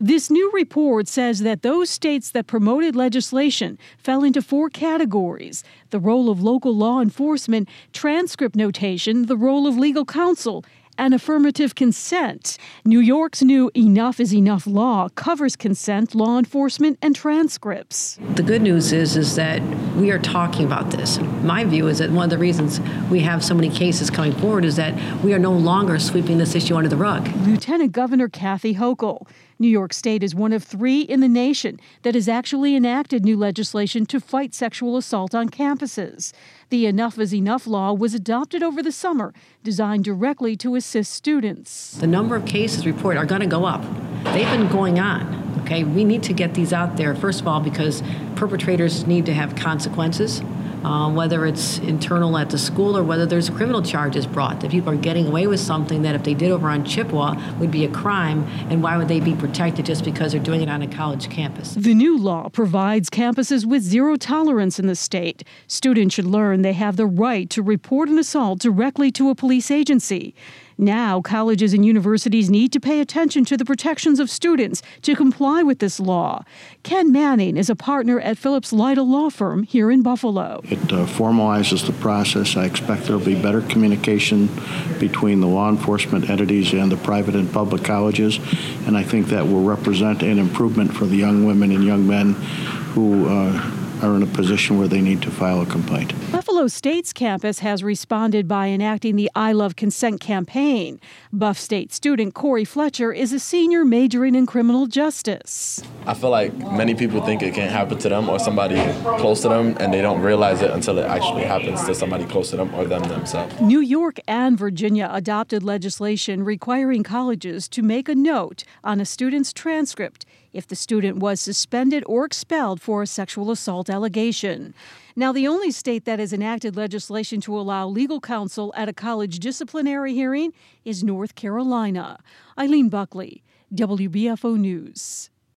This new report says that those states that promoted legislation fell into 4 categories: the role of local law enforcement, transcript notation, the role of legal counsel, and affirmative consent. New York's new Enough is Enough law covers consent, law enforcement, and transcripts. The good news is that we are talking about this. My view is that one of the reasons we have so many cases coming forward is that we are no longer sweeping this issue under the rug. Lieutenant Governor Kathy Hochul. New York State is one of 3 in the nation that has actually enacted new legislation to fight sexual assault on campuses. The Enough is Enough law was adopted over the summer, designed directly to assist students. The number of cases reported are going to go up. They've been going on. Okay, we need to get these out there, first of all, because perpetrators need to have consequences, whether it's internal at the school or whether there's criminal charges brought, that people are getting away with something that if they did over on Chippewa would be a crime, and why would they be protected just because they're doing it on a college campus? The new law provides campuses with zero tolerance in the state. Students should learn they have the right to report an assault directly to a police agency. Now, colleges and universities need to pay attention to the protections of students to comply with this law. Ken Manning is a partner at Phillips Lytle Law Firm here in Buffalo. It formalizes the process. I expect there will be better communication between the law enforcement entities and the private and public colleges, and I think that will represent an improvement for the young women and young men who are in a position where they need to file a complaint. Buffalo State's campus has responded by enacting the I Love Consent campaign. Buff State student Corey Fletcher is a senior majoring in criminal justice. I feel like many people think it can't happen to them or somebody close to them, and they don't realize it until it actually happens to somebody close to them or them themselves. New York and Virginia adopted legislation requiring colleges to make a note on a student's transcript if the student was suspended or expelled for a sexual assault allegation. Now, the only state that has enacted legislation to allow legal counsel at a college disciplinary hearing is North Carolina. Eileen Buckley, WBFO News.